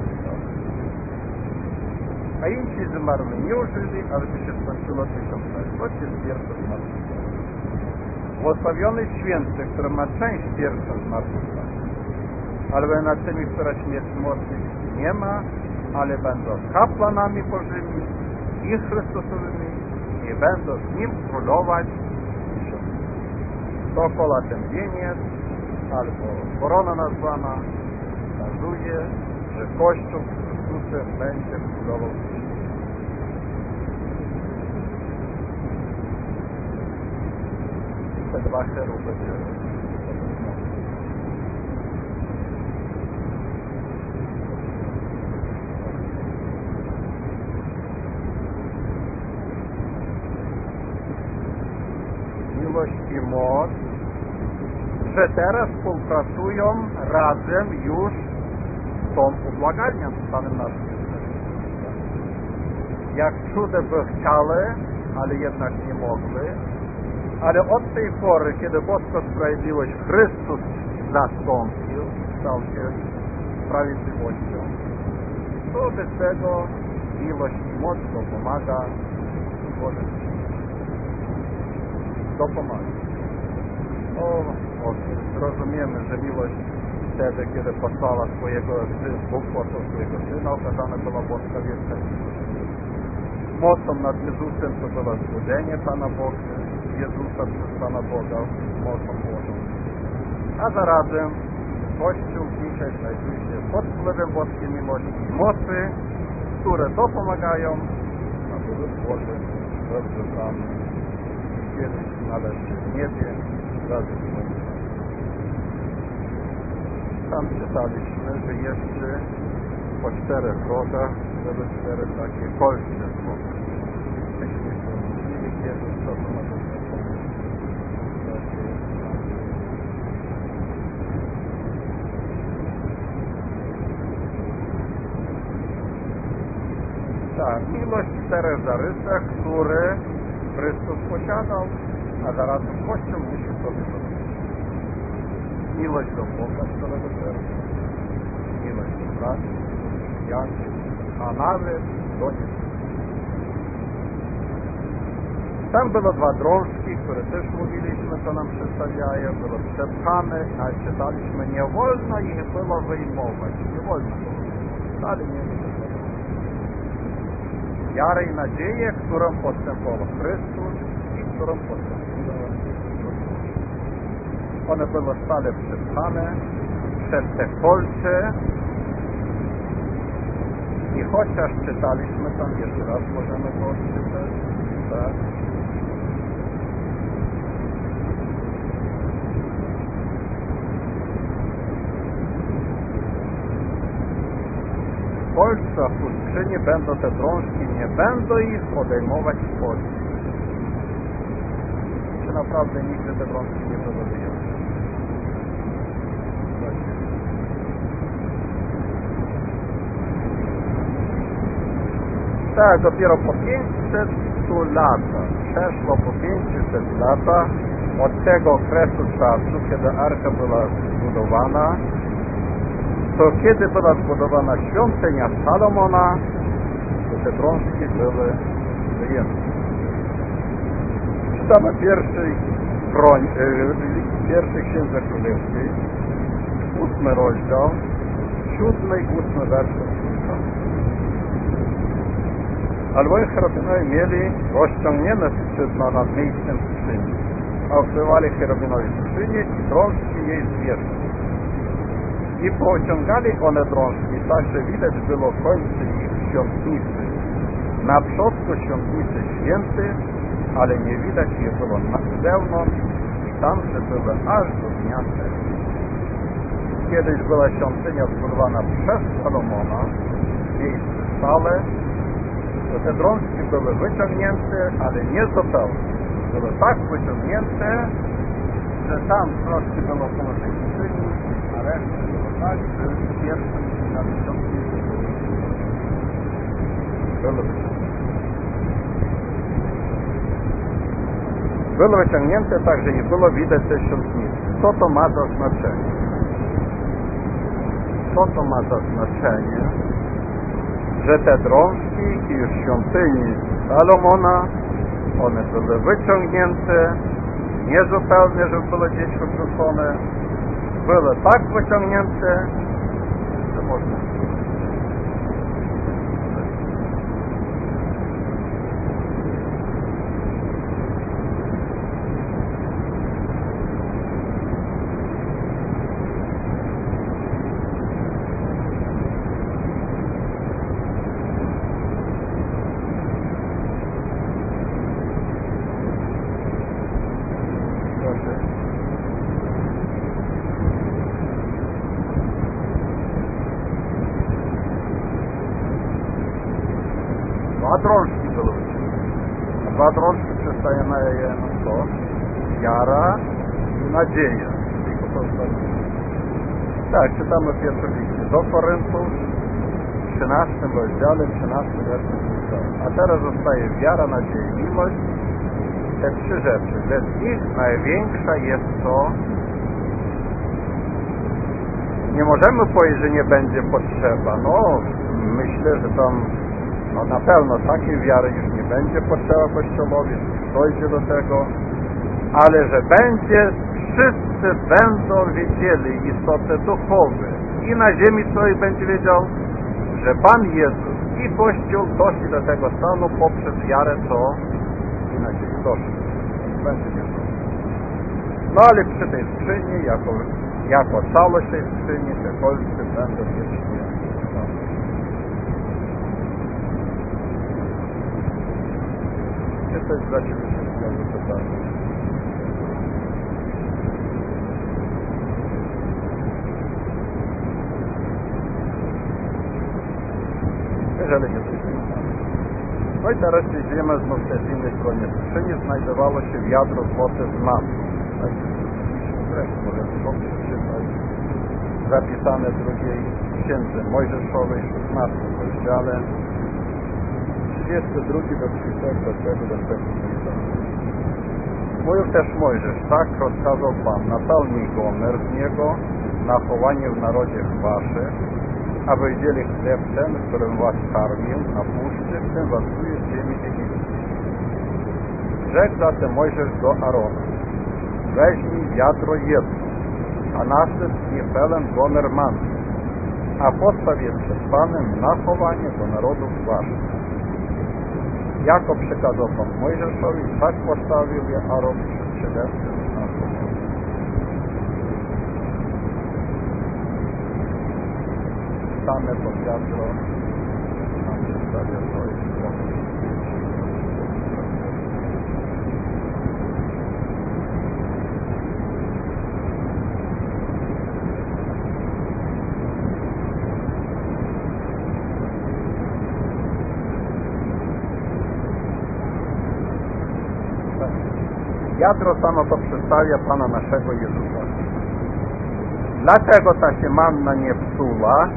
A inni zmarli nie ożyli, ale by się skończyło tysiąclecie. To jest pierwsze zmartwychwstanie. Błogosławiony święty, który ma część pierwsza zmartwychwstania. Ale nad tymi, która śmierć mocy nie ma, ale będą kapłanami Bożymi i Chrystusowymi i będą z Nim królować tysiąc. Dookoła ten wieniec, albo korona nazwana, wskazuje, że Kościół Chrystusem będzie królował tysiąc. Te dwa cheruby się i moc, że teraz współpracują razem już z tą ubłagalnią, z Panem naszym. Jak cuda by chciały, ale jednak nie mogły, ale od tej pory, kiedy boska sprawiedliwość Chrystus zastąpił, stał się sprawiedliwością, to bez tego miłość i moc dopomaga Bożym. Dopomaga. O, rozumiemy, że miłość wtedy, kiedy posłała swojego Syna, Bóg posłał swojego Syna, okazana była boska wierność. Mocą nad Jezusem to było zbudzenie Pana Boga, Jezusa przez Pana Boga, mocą Bożą. A zarazem Kościół dzisiaj znajduje się pod wpływem boskiej miłości i mocy, które dopomagają, aby lud Boży rozwiązany kiedyś należy w niebie razem z Bogiem. Tam czytaliśmy, że jeszcze po czterech drogach były cztery takie kolcze złote. Myśmy się mówili kiedyś, co to ma znaczenie. Tak, miłość w czterech zarysach, które Chrystus posiadał, a zarazem Kościół musi sobie zrobić. Miłość do Boga z całego serca, miłość do braci, przyjaciół, a nawet do niego. Tam było dwa drążki, które też mówiliśmy, co nam przedstawiają, było przepchane, a czytaliśmy, nie wolno ich było wyjmować, nie wolno było. Ale nie było. Wiarę i nadzieję, którą postępował Chrystus, którą postąpiłem. One były stale przypchane przez te kolce i chociaż czytaliśmy tam, jeszcze raz możemy to odczytać, tak? W kolcach u skrzyni będą te drążki, nie będą ich odejmować z kolc. Czy naprawdę nigdy te drążki nie będą wyjąć? Tak, dopiero po pięćset latach, przeszło po pięćset latach od tego okresu czasu, kiedy Arka była zbudowana, to kiedy była zbudowana świątynia Salomona, to te drążki były wyjęte. Czytamy pierwszej, kroń, e, pierwszej Księdze Królewskiej, ósmy rozdział, siódmy i ósmy werset. Albowiem cherubinowie mieli rozciągnięte skrzydła nad miejscem skrzyni, a ukrywali cherubinowi skrzynię i drążki jej zwierzę. I pociągali one drążki, tak że widać było końce ich świątnicy. Na przodku świątnicy święty, ale nie widać je było na zewnątrz i tam, że były aż do dnia tego. Kiedyś była świątynia zbudowana przez Salomona, miejsce stale, to te drążki były wyciągnięte, ale nie zupełnie. Były tak wyciągnięte, że tam troszkę było położenie skrzyni, a resztę było tak, że pierwsze na świątnicy były wyciągnięte. Były wyciągnięte tak, że nie było widać tej świątnicy. Co to ma za znaczenie? Co to ma za znaczenie? Że te drążki i w świątyni Salomona, one były wyciągnięte, niezupełnie, żeby były gdzieś wyrzucone, były tak wyciągnięte, że można. Dwa drążki były wyciągnięte. Dwa drążki przedstawiają to wiara i nadzieja. Tak, czytamy pierwszy list do Koryntu w trzynastym rozdziale, trzynastym werset. A teraz zostaje wiara, nadzieja i miłość. Te trzy rzeczy. Bez nich największa jest to, nie możemy powiedzieć, że nie będzie potrzeba. No, myślę, że tam no na pewno takiej wiary już nie będzie potrzeba Kościołowi, dojdzie do tego, ale że będzie, wszyscy będą wiedzieli istoty duchowe i na ziemi człowiek będzie wiedział, że Pan Jezus i Kościół doszli do tego stanu poprzez wiarę, co i na ziemi doszli. Będzie wiedział. No ale przy tej skrzyni, jako, jako całość tej skrzyni, te kolce będą wiecznie. Czy to jest dla Ciebie znowu pytanie? Jeżeli nie coś. No i teraz idziemy znów też z innej strony skrzyni, znajdowało się wiadro złote z masą. Tak jest, możemy to przeczytać. Zapisane w drugiej Księdze Mojżeszowej, szesnastym rozdziale. trzydziesty drugi do trzydziestego trzeciego wersetu. Mówił też Mojżesz, tak rozkazał Pan, napełnij gomer z niego na chowanie w narodzie waszym, aby widzieli chleb ten, którym was karmił na puszczy, w tym was czuje z ziemi egipskiej. Rzekł zatem Mojżesz do Arona, weźmij wiadro jedno, a nasyp z nie pełen gomer manny, a postaw je przed Panem na chowanie do narodów waszych. jako przekazał Pan Mojżeszowi, tak postawił je Aaron przed świadectwem na pomoc. Same pod wiadro nam przedstawia to jest Wiadro samo to przedstawia Pana naszego Jezusa. Dlatego ta się manna nie psuła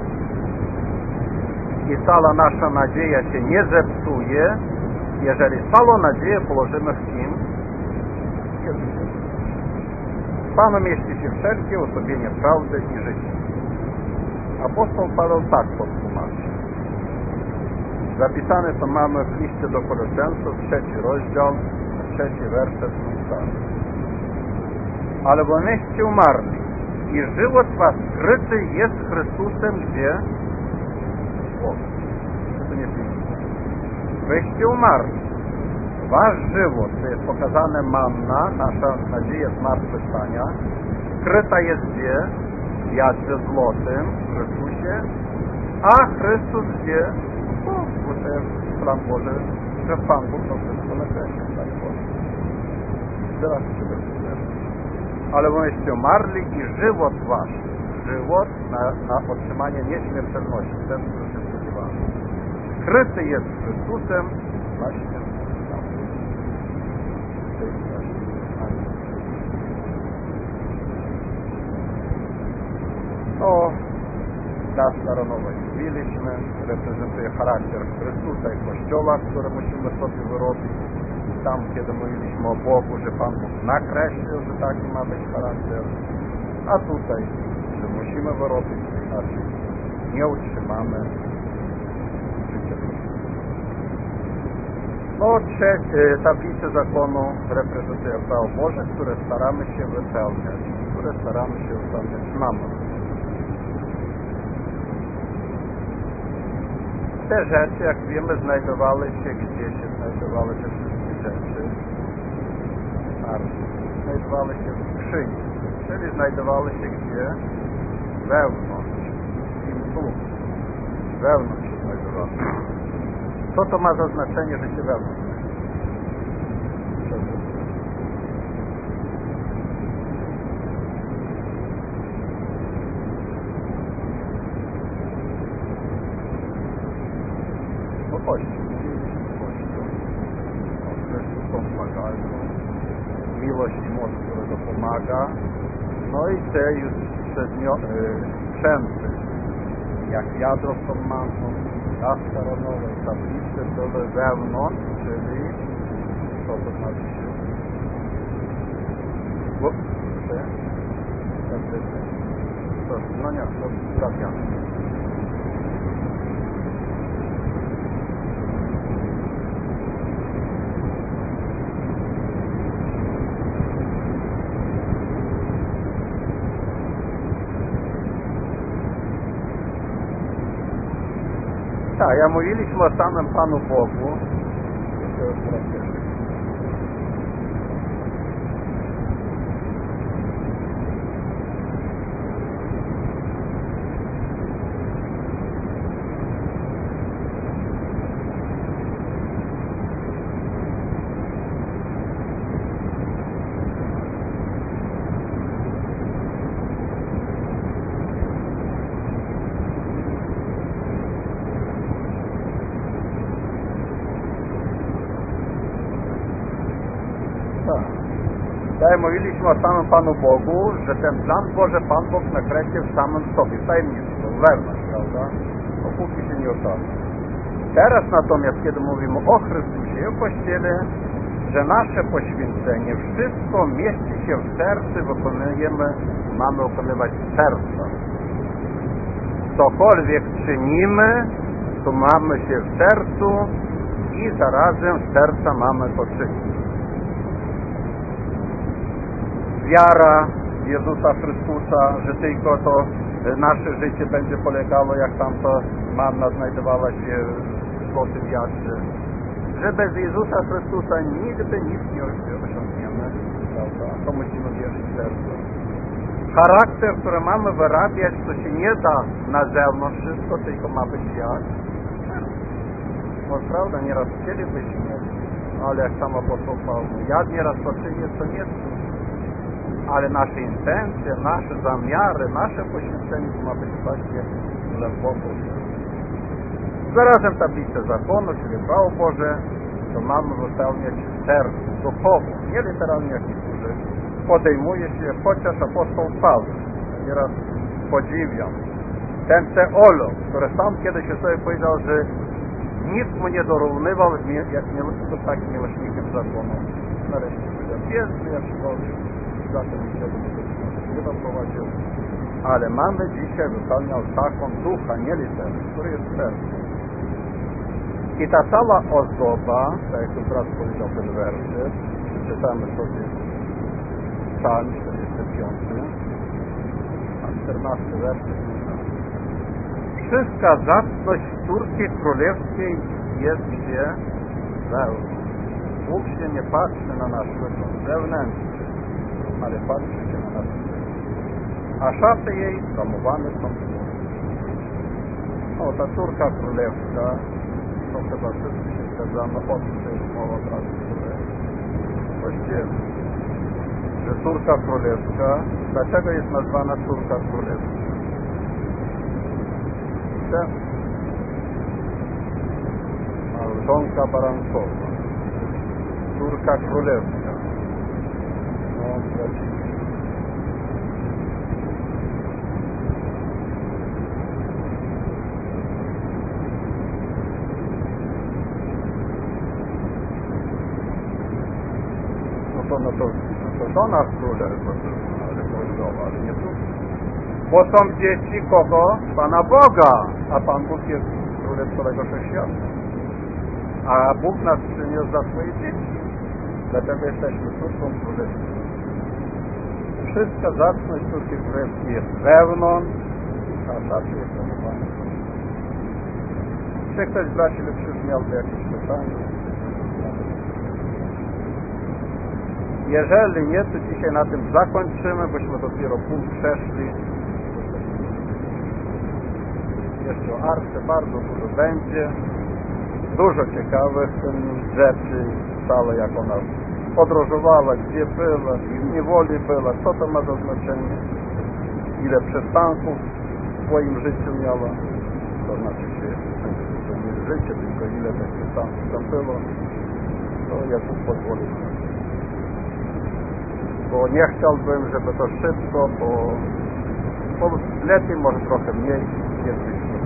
i cała nasza nadzieja się nie zepsuje, jeżeli całą nadzieję położymy w kim? Jezusie. W Panu mieści się wszelkie osobienie prawdy i życia. Apostoł Paweł tak podtłumaczy. Zapisane to mamy w liście do Kolosjańców, trzeci rozdział, trzeci werset mówi: ale bo myście umarli i żywot was skryty jest Chrystusem gdzie? O, to nie pisze. Wyście umarli. Wasz żywot, to jest pokazane manna, nasza nadzieja zmartwychwstania, skryta jest gdzie? W jadrze złotym, w Chrystusie, a Chrystus gdzie? O, bo to jest plan Boży, że Pan Bóg to wszystko nakreślił. Teraz ale boście umarli i żywot wasz, żywot na, na otrzymanie nieśmiertelności, ten, co się spodziewamy. Skryty jest Chrystusem właśnie tam. No, ta staronowa mówiliśmy, reprezentuje charakter Chrystusa i Kościoła, który musimy sobie wyrobić. Tam, kiedy mówiliśmy o Bogu, że Pan Bóg nakreślił, że taki ma być charakter, a tutaj, że musimy wyrobić, inaczej nie utrzymamy życia. No, trzecie, tablice zakonu reprezentuje prawo Boże, które staramy się wypełniać, które staramy się wypełniać mamy. Te rzeczy, jak wiemy, znajdowały się, gdzie się znajdowały te wszystkie rzeczy. Arki. Znajdowały się w skrzyni, czyli znajdowały się gdzie? Wewnątrz. I tu. Wewnątrz się znajdowały. Co to ma za znaczenie, że się wewnątrz? Kościół. Kościół. Chrystus pomagają. Miłość i moc, która dopomaga. No i te już sprzęty, jak wiadro z tą manną, laska ronowa i tablice były wewnątrz, czyli co to znaczy się? Proszę? No nie, to sprawiamy. Tak, ja mówiliśmy o samym Panu Bogu. To jest proste. Tutaj mówiliśmy o samym Panu Bogu, że ten plan Boże Pan Bóg nakreślił w samym sobie, w tajemnicy, wewnątrz, prawda? Dopóki się nie okaże. Teraz natomiast, kiedy mówimy o Chrystusie i o Kościele, że nasze poświęcenie, wszystko mieści się w sercu, wykonujemy, mamy wykonywać z serca. Cokolwiek czynimy, to mamy się w sercu i zarazem z serca mamy to czynić. Wiara Jezusa Chrystusa, że tylko to nasze życie będzie polegało, jak tam to manna znajdowała się w złotym wiatrze, że bez Jezusa Chrystusa nigdy nic nie osiągniemy, prawda? To musimy wierzyć w sercu. Charakter, który mamy wyrabiać, to się nie da na zewnątrz wszystko, tylko ma być jak? No prawda, nieraz chcielibyśmy, ale jak sam apostoł Paweł, ja nieraz to czynię, co nie chcę. Ale nasze intencje, nasze zamiary, nasze poświęcenie to ma być takie głęboko. Zarazem tablicę zakonu, czyli prawo Boże, to mamy wypełniać w sercu, duchowo, nie literalnie jak niektórzy podejmuje się, chociaż apostoł Paweł, nieraz podziwiam, ten teolog, który sam kiedyś sobie powiedział, że nic mu nie dorównywał, jak nie był takim miłośnikiem zakonu. Nareszcie powiedział, jest jak człowiek, za to niczego nie doprowadził, ale mamy dzisiaj wypełniał taką ducha, nie literę, który jest w sercu. I ta cała ozdoba, tak jak tu brat powiedział ten werset, przeczytamy sobie Psalm czterdziesty piąty, a czternasty werset. Wszystka zacność córki królewskiej jest gdzie? Wełna. Bóg się nie patrzy na nasz wygląd zewnętrzny, ale patrzy się na nasz wygląd. A szafy jej zamowane są złotem. O, ta córka królewska, to chyba wszyscy się zgadzamy, o czym to jest mowa teraz królewska. Właściwie, że córka królewska, dlaczego jest nazwana córka królewska? Małżonka barankowa, córka królewska. No, właściwie. No to, no to, no to żona królewska, ale królewska, ale nie córka. Bo są dzieci kogo? Pana Boga, a Pan Bóg jest królem całego wszechświata. A Bóg nas przyniósł za swoje dzieci. Dlatego jesteśmy córką królewską. Wszystka zacność córki królewskiej jest wełną, a zawsze jest zamowana. Czy ktoś z braci lub miałby jakieś pytanie? Jeżeli nie, to dzisiaj na tym zakończymy, bośmy dopiero pół przeszli. Jeszcze o Arce bardzo dużo będzie. Dużo ciekawych rzeczy, całe jak ona podróżowała, gdzie była, w niewoli była, co to ma za znaczenie, ile przystanków w swoim życiu miała, to znaczy się to nie życie, tylko ile tych przystanków tam było, to ja tu pozwolę. Bo nie chciałbym, żeby to szybko, bo, bo lepiej może trochę mniej, jest